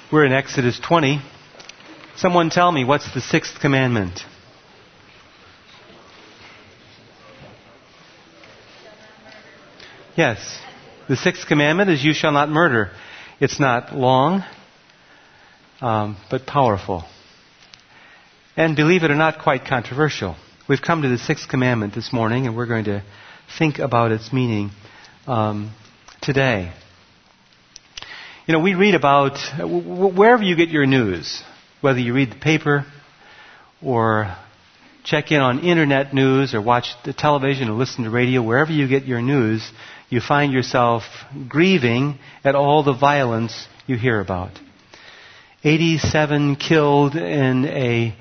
We're in Exodus 20. Someone tell me, what's the sixth commandment? Yes. The sixth commandment is you shall not murder. It's not long, but powerful. And believe it or not, quite controversial. We've come to the sixth commandment this morning, and we're going to think about its meaning today. You know, we read about, wherever you get your news, whether you read the paper or check in on internet news or watch the television or listen to radio, wherever you get your news, you find yourself grieving at all the violence you hear about. 87 killed in a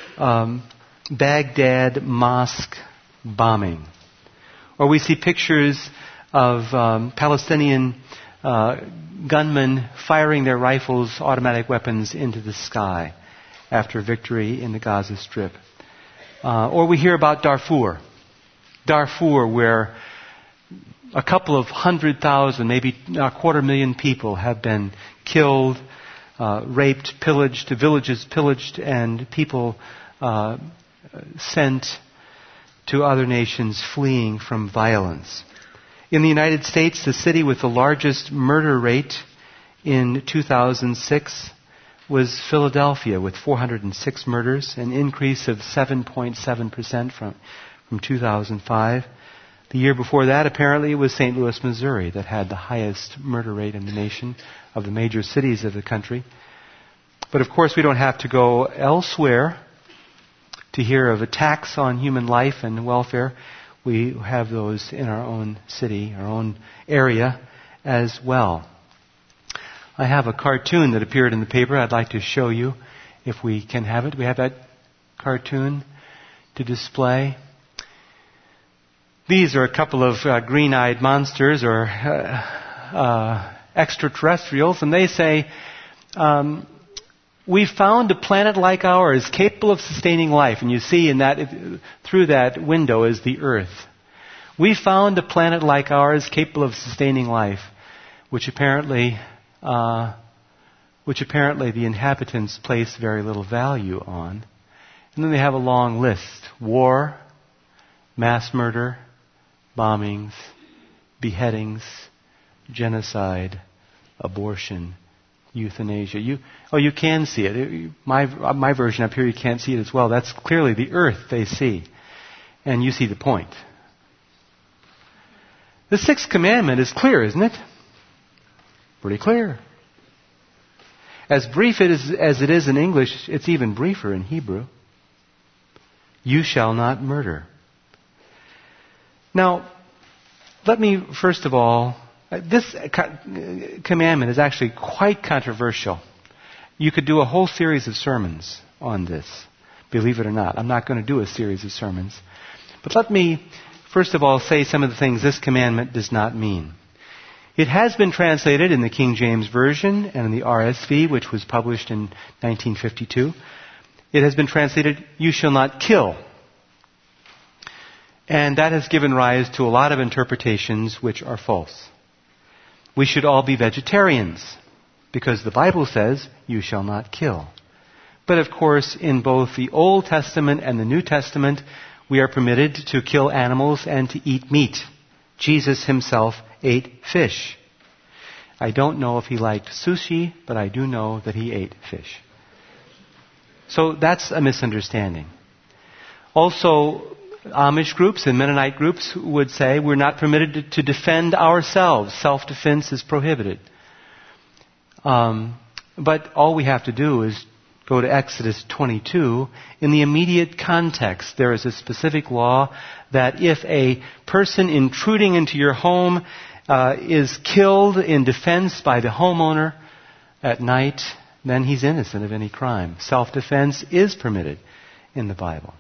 Baghdad mosque bombing. Or we see pictures of Palestinian gunmen firing their rifles, automatic weapons, into the sky after victory in the Gaza Strip. Or we hear about Darfur, where a couple of 100,000, maybe 250,000 people have been killed, raped, pillaged, villages pillaged, and people sent to other nations fleeing from violence. In the United States, the city with the largest murder rate in 2006 was Philadelphia, with 406 murders, an increase of 7.7% from 2005. The year before that, apparently, it was St. Louis, Missouri, that had the highest murder rate in the nation of the major cities of the country. But of course, we don't have to go elsewhere to hear of attacks on human life and welfare. We have those in our own city, our own area as well. I have a cartoon that appeared in the paper I'd like to show you, if we can have it. We have that cartoon to display. These are a couple of green-eyed monsters or extraterrestrials, and they say, we found a planet like ours capable of sustaining life. And you see in that, through that window is the Earth. We found a planet like ours capable of sustaining life, which apparently the inhabitants place very little value on. And then they have a long list: war, mass murder, bombings, beheadings, genocide, abortion, euthanasia. You can see it. My version up here, you can't see it as well. That's clearly the Earth they see. And you see the point. The sixth commandment is clear, isn't it? Pretty clear. As brief as it is in English, it's even briefer in Hebrew. You shall not murder. Now, let me first of all, this commandment is actually quite controversial. You could do a whole series of sermons on this, believe it or not. I'm not going to do a series of sermons. But let me first of all say some of the things this commandment does not mean. It has been translated in the King James Version and in the RSV, which was published in 1952. It has been translated, you shall not kill. And that has given rise to a lot of interpretations which are false. We should all be vegetarians, because the Bible says, you shall not kill. But of course, in both the Old Testament and the New Testament, we are permitted to kill animals and to eat meat. Jesus himself ate fish. I don't know if he liked sushi, but I do know that he ate fish. So that's a misunderstanding. Also, Amish groups and Mennonite groups would say we're not permitted to defend ourselves. Self-defense is prohibited. But all we have to do is go to Exodus 22. In the immediate context, there is a specific law that if a person intruding into your home is killed in defense by the homeowner at night, then he's innocent of any crime. Self-defense is permitted in the Bible.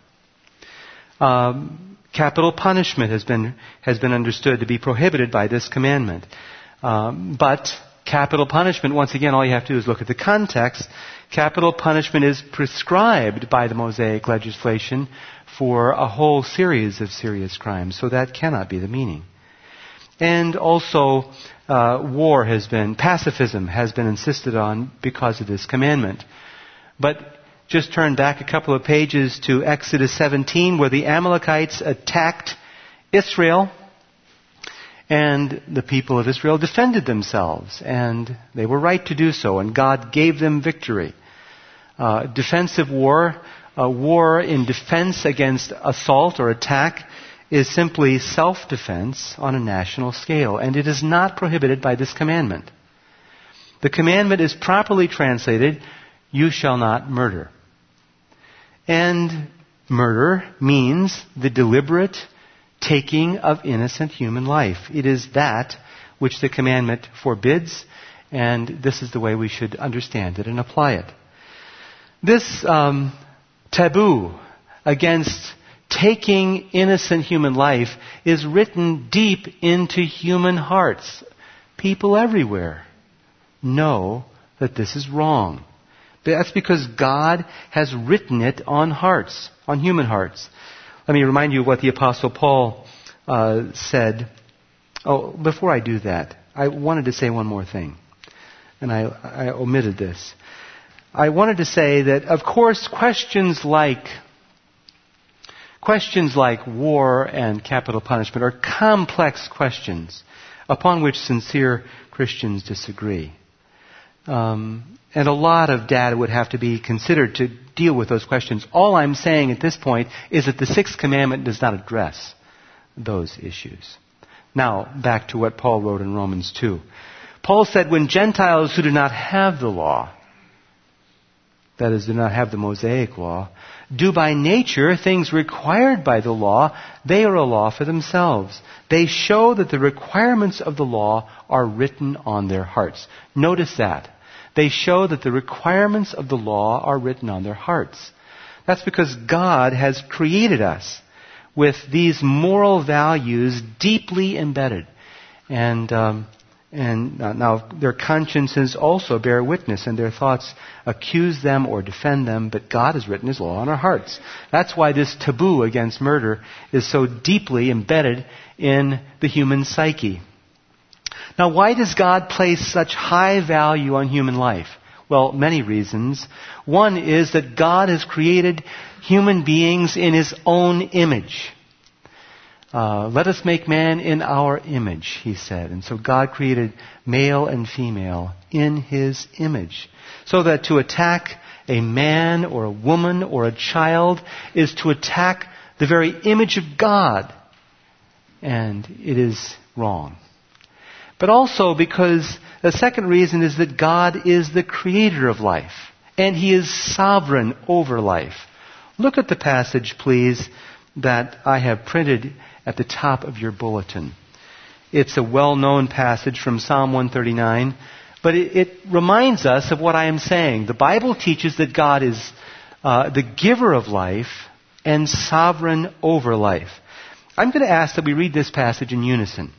Capital punishment has been understood to be prohibited by this commandment. But capital punishment, once again, all you have to do is look at the context. Capital punishment is prescribed by the Mosaic legislation for a whole series of serious crimes, so that cannot be the meaning. And also, pacifism has been insisted on because of this commandment. But just turn back a couple of pages to Exodus 17, where the Amalekites attacked Israel, and the people of Israel defended themselves, and they were right to do so, and God gave them victory. Defensive war, a war in defense against assault or attack, is simply self-defense on a national scale, and it is not prohibited by this commandment. The commandment is properly translated, "You shall not murder." And murder means the deliberate taking of innocent human life. It is that which the commandment forbids, and this is the way we should understand it and apply it. This taboo against taking innocent human life is written deep into human hearts. People everywhere know that this is wrong. That's because God has written it on hearts, on human hearts. Let me remind you what the Apostle Paul said. Oh, before I do that, I wanted to say one more thing. And I omitted this. I wanted to say that, of course, questions like war and capital punishment are complex questions upon which sincere Christians disagree. And a lot of data would have to be considered to deal with those questions. All I'm saying at this point is that the Sixth Commandment does not address those issues. Now, back to what Paul wrote in Romans 2. Paul said, when Gentiles who do not have the law, that is, do not have the Mosaic law, do by nature things required by the law, they are a law for themselves. They show that the requirements of the law are written on their hearts. Notice that. They show that the requirements of the law are written on their hearts. That's because God has created us with these moral values deeply embedded. And now their consciences also bear witness, and their thoughts accuse them or defend them, but God has written His law on our hearts. That's why this taboo against murder is so deeply embedded in the human psyche. Now, why does God place such high value on human life? Well, many reasons. One is that God has created human beings in His own image. Let us make man in our image, He said. And so God created male and female in His image. So that to attack a man or a woman or a child is to attack the very image of God. And it is wrong. But also because the second reason is that God is the creator of life. And He is sovereign over life. Look at the passage, please, that I have printed at the top of your bulletin. It's a well-known passage from Psalm 139, but it reminds us of what I am saying. The Bible teaches that God is the giver of life and sovereign over life. I'm going to ask that we read this passage in unison.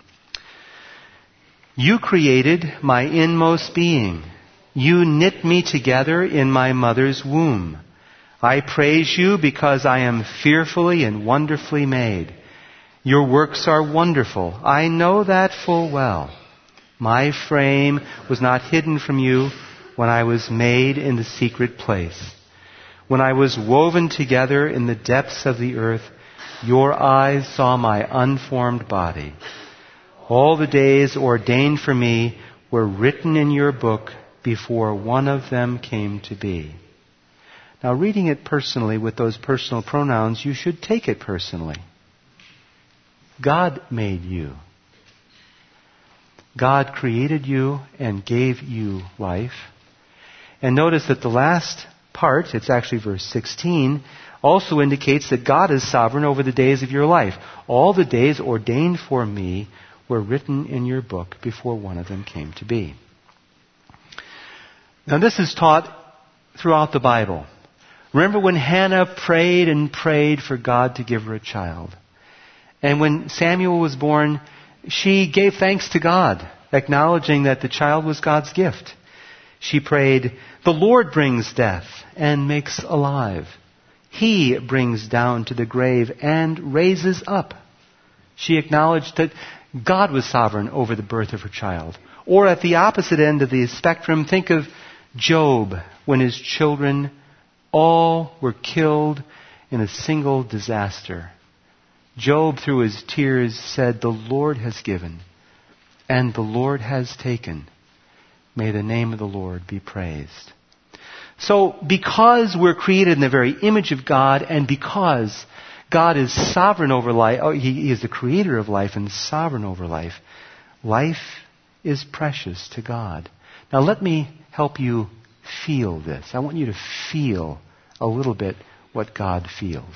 You created my inmost being. You knit me together in my mother's womb. I praise you because I am fearfully and wonderfully made. Your works are wonderful. I know that full well. My frame was not hidden from you when I was made in the secret place. When I was woven together in the depths of the earth, your eyes saw my unformed body. All the days ordained for me were written in your book before one of them came to be. Now, reading it personally with those personal pronouns, you should take it personally. God made you. God created you and gave you life. And notice that the last part, it's actually verse 16, also indicates that God is sovereign over the days of your life. All the days ordained for me were written in your book before one of them came to be. Now this is taught throughout the Bible. Remember when Hannah prayed and prayed for God to give her a child. And when Samuel was born, she gave thanks to God, acknowledging that the child was God's gift. She prayed, the Lord brings death and makes alive. He brings down to the grave and raises up. She acknowledged that God was sovereign over the birth of her child. Or at the opposite end of the spectrum, think of Job when his children all were killed in a single disaster. Job, through his tears, said, "The Lord has given, and the Lord has taken. May the name of the Lord be praised." So, because we're created in the very image of God, and because God is sovereign over life, He is the creator of life and sovereign over life, life is precious to God. Now let me help you feel this. I want you to feel a little bit what God feels.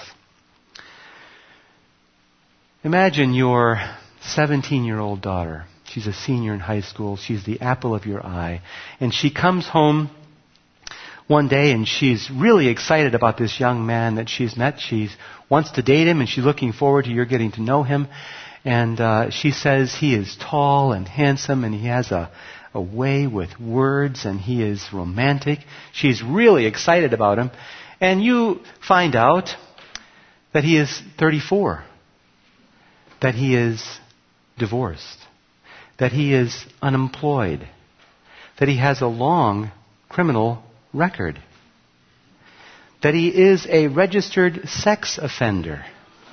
Imagine your 17-year-old daughter. She's a senior in high school. She's the apple of your eye. And she comes home one day and she's really excited about this young man that she's met. She wants to date him and she's looking forward to your getting to know him. And she says he is tall and handsome and he has a way with words and he is romantic. She's really excited about him. And you find out that he is 34. That he is divorced. That he is unemployed. That he has a long criminal record. That he is a registered sex offender.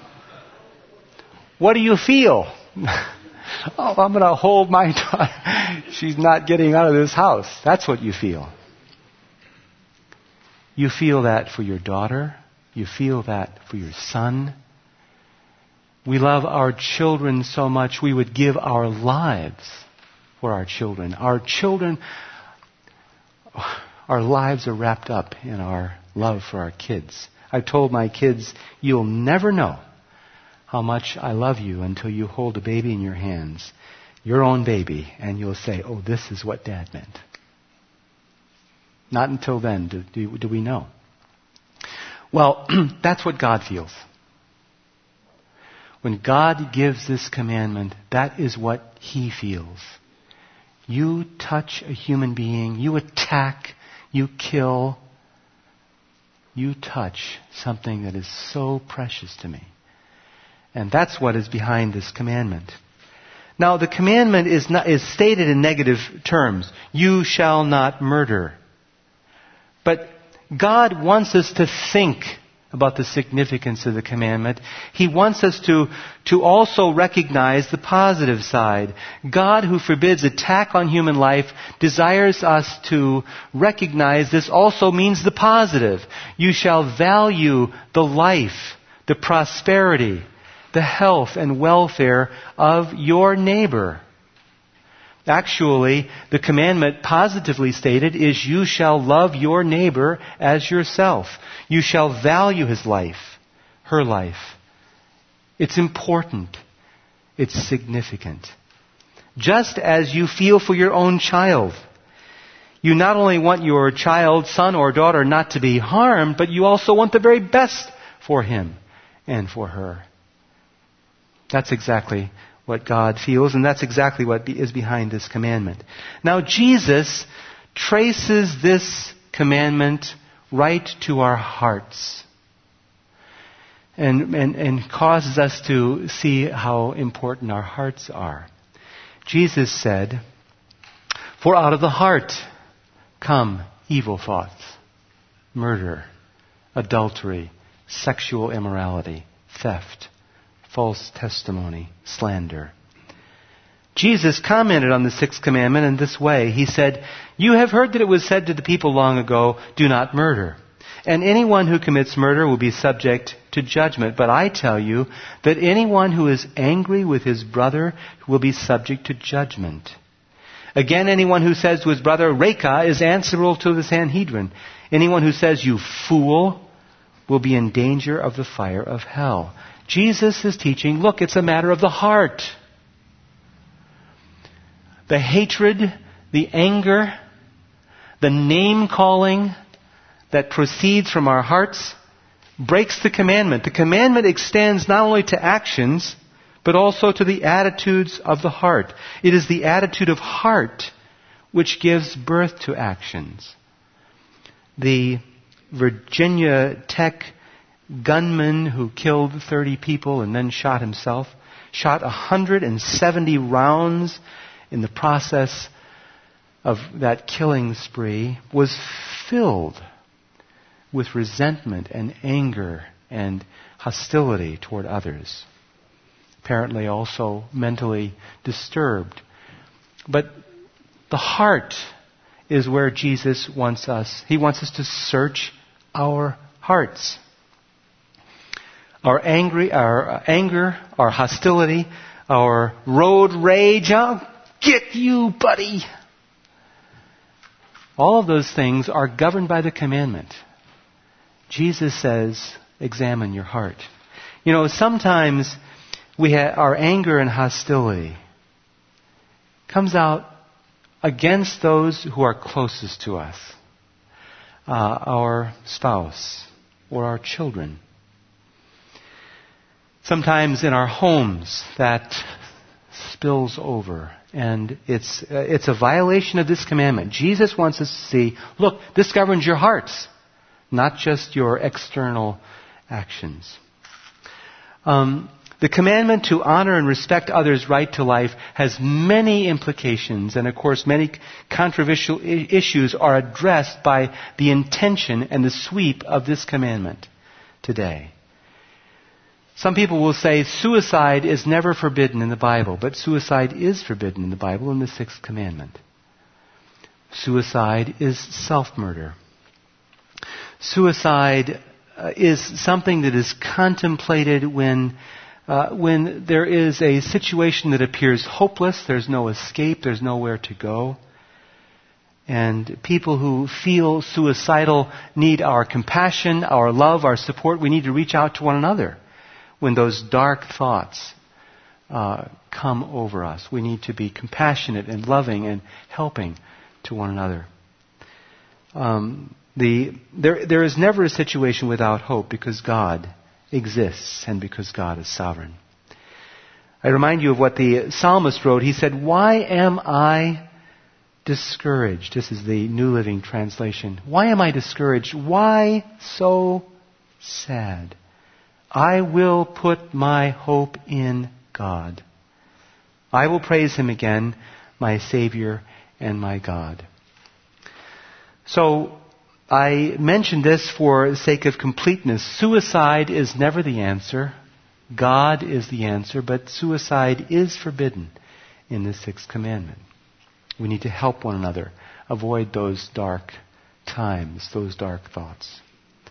What do you feel? Oh, I'm going to hold my daughter. She's not getting out of this house. That's what you feel. You feel that for your daughter. You feel that for your son. We love our children so much we would give our lives for our children. Our lives are wrapped up in our love for our kids. I've told my kids, you'll never know how much I love you until you hold a baby in your hands, your own baby, and you'll say, oh, this is what Dad meant. Not until then do we know. Well, that's what God feels. When God gives this commandment, that is what He feels. You touch a human being, you attack, you kill, you touch something that is so precious to me. And that's what is behind this commandment. Now, the commandment is stated in negative terms. You shall not murder. But God wants us to think about the significance of the commandment. He wants us to also recognize the positive side. God, who forbids attack on human life, desires us to recognize this also means the positive. You shall value the life, the prosperity, the health and welfare of your neighbor. Actually, the commandment positively stated is you shall love your neighbor as yourself. You shall value his life, her life. It's important. It's significant. Just as you feel for your own child. You not only want your child, son or daughter, not to be harmed, but you also want the very best for him and for her. That's exactly what God feels, and that's exactly what is behind this commandment. Now, Jesus traces this commandment right to our hearts and causes us to see how important our hearts are. Jesus said, "For out of the heart come evil thoughts, murder, adultery, sexual immorality, theft, false testimony, slander." Jesus commented on the sixth commandment in this way. He said, "You have heard that it was said to the people long ago, 'Do not murder.' And anyone who commits murder will be subject to judgment. But I tell you that anyone who is angry with his brother will be subject to judgment. Again, anyone who says to his brother, 'Reka,' is answerable to the Sanhedrin. Anyone who says, 'You fool,' will be in danger of the fire of hell." Jesus is teaching, look, it's a matter of the heart. The hatred, the anger, the name-calling that proceeds from our hearts breaks the commandment. The commandment extends not only to actions, but also to the attitudes of the heart. It is the attitude of heart which gives birth to actions. The Virginia Tech gunman who killed 30 people and then shot himself, shot 170 rounds in the process of that killing spree was filled with resentment and anger and hostility toward others. Apparently also mentally disturbed. But the heart is where Jesus wants us. He wants us to search our hearts. Our anger, our hostility, our road rage, I'll get you, buddy. All of those things are governed by the commandment. Jesus says, examine your heart. You know, sometimes our anger and hostility comes out against those who are closest to us. Our spouse or our children. Sometimes in our homes that spills over, and it's a violation of this commandment. Jesus wants us to see, look, this governs your hearts, not just your external actions. The commandment to honor and respect others' right to life has many implications, and of course many controversial issues are addressed by the intention and the sweep of this commandment today. Some people will say suicide is never forbidden in the Bible, but suicide is forbidden in the Bible in the 6th commandment. Suicide is self-murder. Suicide is something that is contemplated when there is a situation that appears hopeless, there's no escape, there's nowhere to go. And people who feel suicidal need our compassion, our love, our support. We need to reach out to one another when those dark thoughts come over us. We need to be compassionate and loving and helping to one another. There is never a situation without hope because God exists and because God is sovereign. I remind you of what the psalmist wrote. He said, "Why am I discouraged?" This is the New Living Translation. "Why am I discouraged? Why so sad? I will put my hope in God. I will praise Him again, my Savior and my God." So, I mention this for the sake of completeness. Suicide is never the answer. God is the answer, but suicide is forbidden in the 6th commandment. We need to help one another avoid those dark times, those dark thoughts.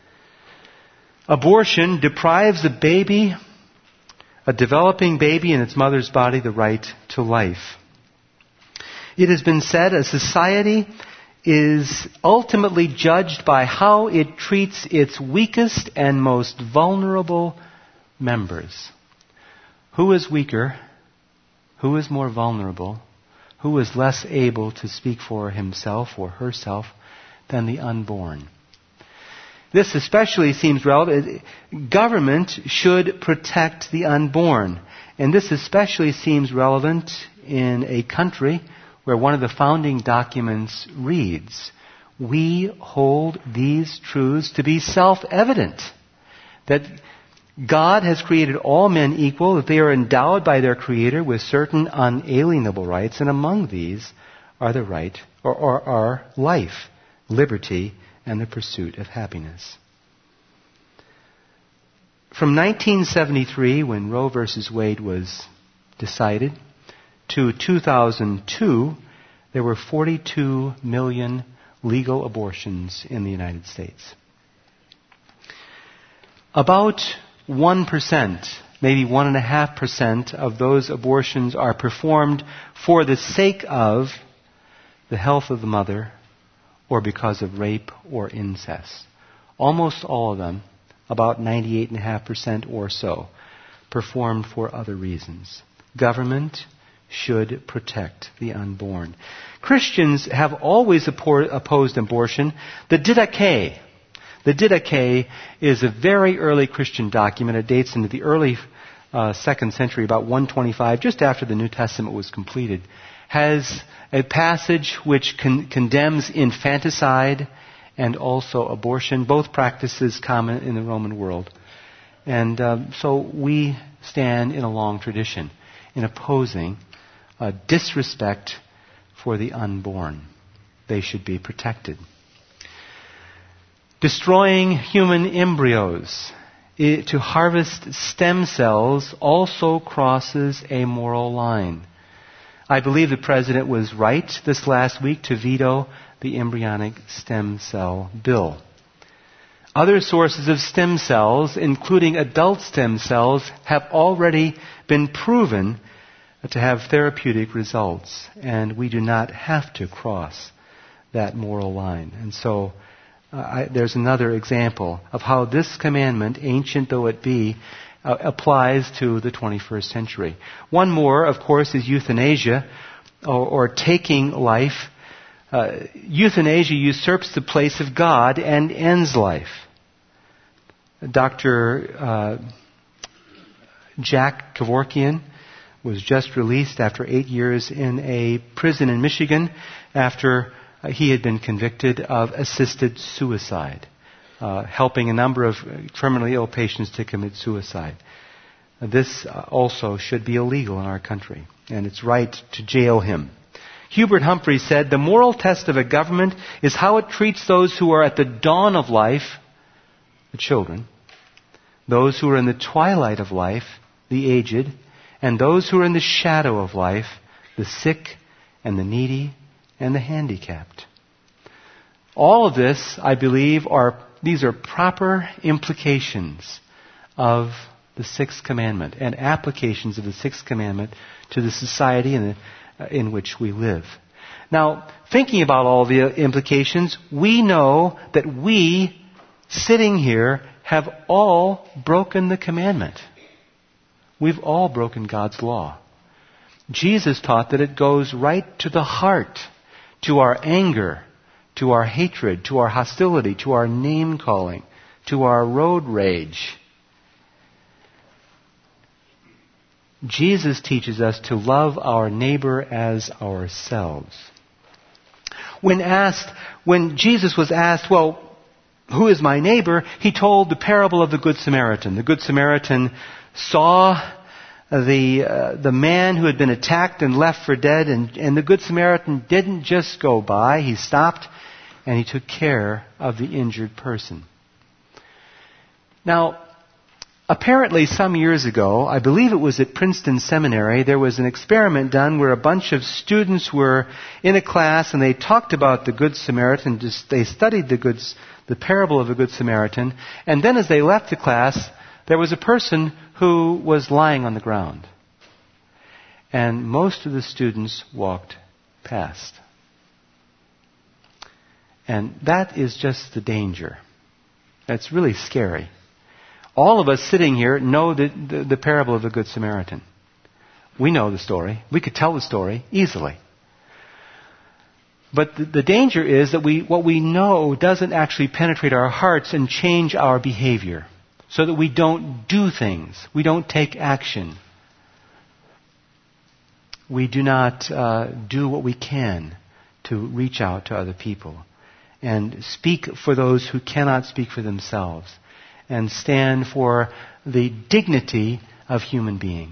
Abortion deprives a baby, a developing baby in its mother's body, the right to life. It has been said a society is ultimately judged by how it treats its weakest and most vulnerable members. Who is weaker? Who is more vulnerable? Who is less able to speak for himself or herself than the unborn? This especially seems relevant. Government should protect the unborn. And this especially seems relevant in a country where one of the founding documents reads, "We hold these truths to be self-evident, that God has created all men equal, that they are endowed by their Creator with certain unalienable rights, and among these are the right, or are life, liberty, and the pursuit of happiness." From 1973, when Roe versus Wade was decided, to 2002, there were 42 million legal abortions in the United States. About 1%, maybe 1.5% of those abortions are performed for the sake of the health of the mother or because of rape or incest. Almost all of them, about 98.5% or so, performed for other reasons. Government should protect the unborn. Christians have always opposed abortion. The Didache is a very early Christian document. It dates into the early 2nd century, about 125, just after the New Testament was completed. Has a passage which condemns infanticide and also abortion, both practices common in the Roman world. And so we stand in a long tradition in opposing disrespect for the unborn. they should be protected. Destroying human embryos to harvest stem cells also crosses a moral line. I believe the President was right this last week to veto the embryonic stem cell bill. Other sources of stem cells, including adult stem cells, have already been proven to have therapeutic results, and we do not have to cross that moral line. And so there's another example of how this commandment, ancient though it be, applies to the 21st century. One more, of course, is euthanasia, or taking life. Euthanasia usurps the place of God and ends life. Dr. Jack Kevorkian was just released after 8 years in a prison in Michigan after he had been convicted of assisted suicide, helping a number of terminally ill patients to commit suicide. This also should be illegal in our country, and it's right to jail him. Hubert Humphrey said, "The moral test of a government is how it treats those who are at the dawn of life, the children, those who are in the twilight of life, the aged, and those who are in the shadow of life, the sick and the needy and the handicapped." All of this, I believe, these are proper implications of the Sixth Commandment and applications of the Sixth Commandment to the society in which we live. Now, thinking about all the implications, we know that we, sitting here, have all broken the commandment. We've all broken God's law. Jesus taught that it goes right to the heart, to our anger, to our hatred, to our hostility, to our name-calling, to our road rage. Jesus teaches us to love our neighbor as ourselves. When Jesus was asked, well, who is my neighbor? He told the parable of the Good Samaritan. The Good Samaritan saw the man who had been attacked and left for dead, and the Good Samaritan didn't just go by. He stopped and he took care of the injured person. Now, apparently some years ago, I believe it was at Princeton Seminary, there was an experiment done where a bunch of students were in a class and they talked about the Good Samaritan. They studied the parable of the Good Samaritan, and then as they left the class, there was a person who was lying on the ground. And most of the students walked past. And that is just the danger. That's really scary. All of us sitting here know the parable of the Good Samaritan. We know the story. We could tell the story easily. But the danger is that what we know doesn't actually penetrate our hearts and change our behavior, so that we don't do things. We don't take action. We do not do what we can to reach out to other people and speak for those who cannot speak for themselves and stand for the dignity of human beings.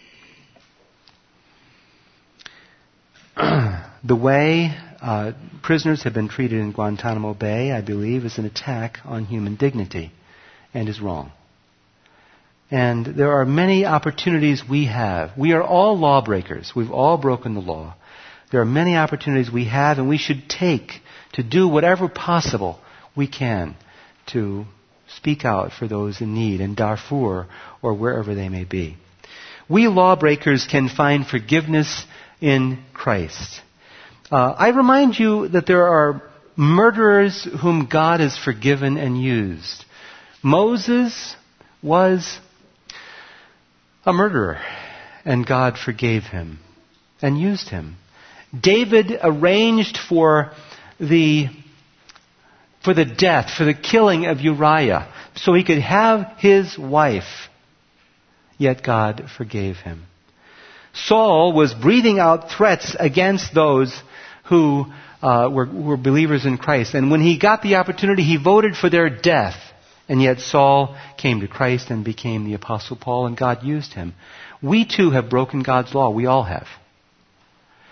The way prisoners have been treated in Guantanamo Bay, I believe, is an attack on human dignity and is wrong. And there are many opportunities we have. We are all lawbreakers. We've all broken the law. There are many opportunities we have, and we should take to do whatever possible we can to speak out for those in need in Darfur or wherever they may be. We lawbreakers can find forgiveness in Christ. I remind you that there are murderers whom God has forgiven and used. Moses was a murderer, and God forgave him and used him. David arranged for the death, for the killing of Uriah, so he could have his wife. Yet God forgave him. Saul was breathing out threats against those who were believers in Christ. And when he got the opportunity, he voted for their death. And yet Saul came to Christ and became the Apostle Paul, and God used him. We too have broken God's law. We all have.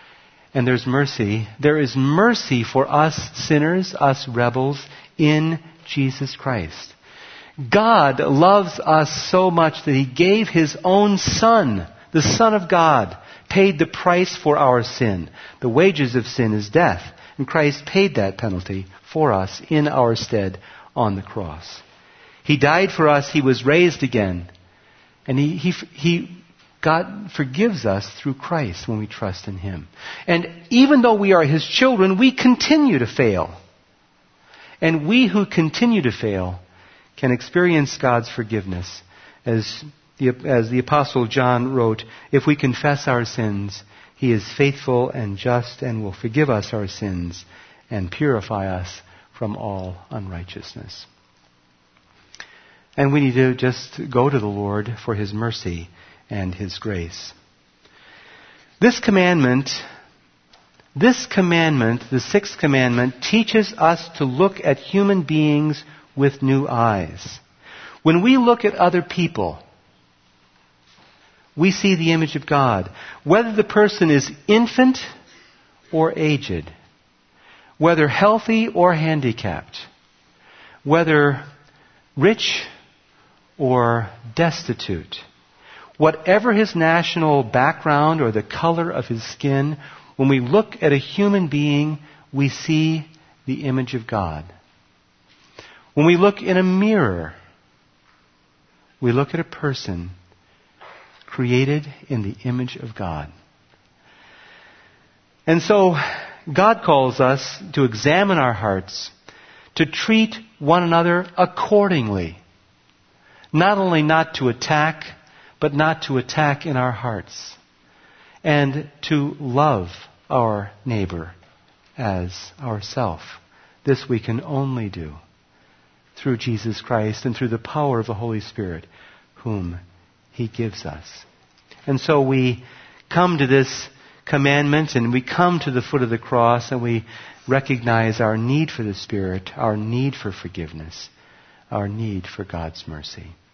and there's mercy. There is mercy for us sinners, us rebels, in Jesus Christ. God loves us so much that He gave His own Son, the Son of God, paid the price for our sin. The wages of sin is death, and Christ paid that penalty for us in our stead on the cross. He died for us, He was raised again, and God forgives us through Christ when we trust in Him. And even though we are His children, we continue to fail. And we who continue to fail can experience God's forgiveness. As the Apostle John wrote, if we confess our sins, He is faithful and just and will forgive us our sins and purify us from all unrighteousness. And we need to just go to the Lord for His mercy and His grace. This commandment, the sixth commandment, teaches us to look at human beings with new eyes. When we look at other people, we see the image of God. Whether the person is infant or aged, whether healthy or handicapped, whether rich or destitute, whatever his national background or the color of his skin, when we look at a human being, we see the image of God. When we look in a mirror, we look at a person created in the image of God. And so, God calls us to examine our hearts, to treat one another accordingly. Not only not to attack, but not to attack in our hearts. And to love our neighbor as ourself. This we can only do through Jesus Christ and through the power of the Holy Spirit, whom He gives us. And so we come to this commandment and we come to the foot of the cross and we recognize our need for the Spirit, our need for forgiveness, our need for God's mercy.